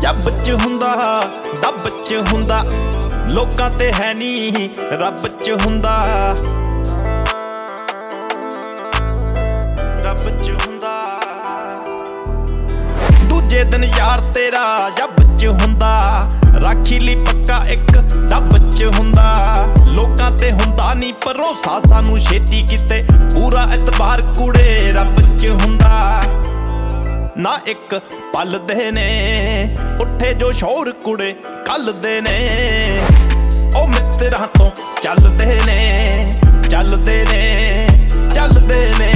ਜੱਬ ਚ ਹੁੰਦਾ ਡੱਬ ਚ ਹੁੰਦਾ, ਲੋਕਾਂ ਤੇ ਹੈ ਨੀ ਰੱਬ ਚ ਹੁੰਦਾ, ਰੱਬ ਚ ਹੁੰਦਾ। ਦੂਜੇ ਦਿਨ ਯਾਰ ਤੇਰਾ ਜੱਬ ਚ ਹੁੰਦਾ, ਰਾਖੀ ਲਈ ਪੱਕਾ ਇੱਕ ਡੱਬ ਚ ਹੁੰਦਾ। ਲੋਕਾਂ ਤੇ ਹੁੰਦਾ ਨੀ ਭਰੋਸਾ ਸਾਨੂੰ ਛੇਤੀ ਕਿਤੇ, ਪੂਰਾ ਇਤਬਾਰ ਕੁੜੇ ਰੱਬ ਚ ਹੁੰਦਾ। ਨਾ ਇੱਕ ਪਲ ਦੇ ਨੇ ਉੱਠੇ ਜੋ ਸ਼ੌਰ ਕੁੜੇ ਕੱਲ ਦੇ ਨੇ, ਉਹ ਮਿੱਤਰਾਂ ਤੋਂ ਚੱਲਦੇ ਨੇ ਚੱਲਦੇ ਨੇ ਚੱਲਦੇ ਨੇ।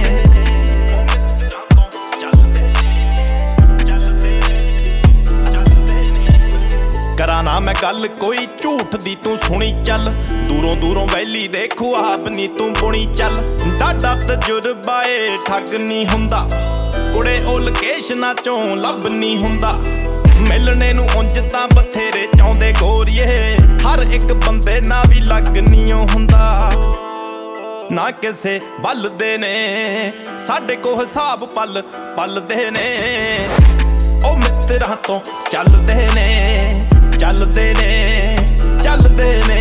ਕਰਾਂ ਨਾ ਮੈਂ ਗੱਲ ਕੋਈ ਝੂਠ ਦੀ ਤੂੰ ਸੁਣੀ ਚੱਲ, ਦੂਰੋਂ ਦੂਰੋਂ ਵੈਲੀ ਦੇ ਖੁਆਬ ਨੀ ਤੂੰ ਬੁਣੀ ਚੱਲ। ਡਾਡਾ ਤਜੁਰਬਾ ਏ ਠੱਗ ਨੀ ਹੁੰਦਾ, ਕੁੜੇ ਉਹ ਲੋਕੇਸ਼ਨਾਂ ਚੋਂ ਲੱਭ ਨੀ ਹੁੰਦਾ। ਮਿਲਣੇ ਨੂੰ ਉਂਝ ਤਾਂ ਬਥੇਰੇ ਚਾਹੁੰਦੇ ਗੋਰੀਏ, ਹਰ ਇੱਕ ਬੰਦੇ ਨਾਲ ਵੀ ਲੱਗ ਨੀ ਹੁੰਦਾ। ਨਾ ਕਿਸੇ ਵੱਲ ਦੇ ਨੇ ਸਾਡੇ ਕੋ ਹਿਸਾਬ ਪਲ ਪਲ ਦੇ ਨੇ, ਉਹ ਮਿੱਤਰਾਂ ਤੋਂ ਚੱਲਦੇ ਨੇ ਚੱਲਦੇ ਨੇ ਚੱਲਦੇ ਨੇ।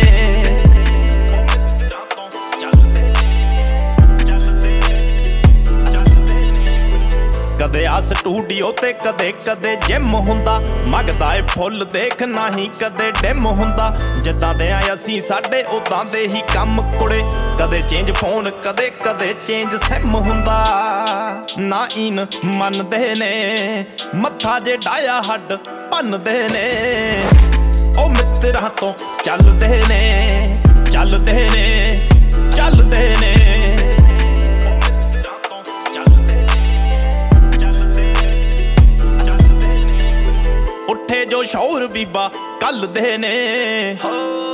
ਕਦੇ ਆ ਸਟੂਡੀਓ ਤੇ ਕਦੇ ਕਦੇ ਜਿਮ ਹੁੰਦਾ, ਮੰਗਦਾ ਏ ਫੁੱਲ ਦੇਖ ਨਾ ਹੀ ਕਦੇ ਡਿਮ ਹੁੰਦਾ। ਜਿੱਦਾਂ ਦੇ ਆ ਅਸੀਂ ਸਾਡੇ ਉਦਾਂ ਦੇ ਹੀ ਕੰਮ ਕੁੜੇ, ਕਦੇ ਚੇਂਜ ਫੋਨ ਕਦੇ ਕਦੇ ਚੇਂਜ ਸਿਮ ਹੁੰਦਾ। ਨਾ ਇਨ ਮੰਨਦੇ ਨੇ ਮੱਥਾ ਜੇ ਡਾਇਆ ਹੱਡ ਭੰਨਦੇ ਨੇ, ਉਹ ਮਿੱਤਰਾਂ ਤੋਂ ਚੱਲਦੇ ਨੇ ਚੱਲਦੇ ਨੇ ਚੱਲਦੇ ਨੇ। ਉੱਠੇ ਜੋ ਸ਼ੌਰ ਬੀਬਾ ਕੱਲ ਦੇ ਨੇ।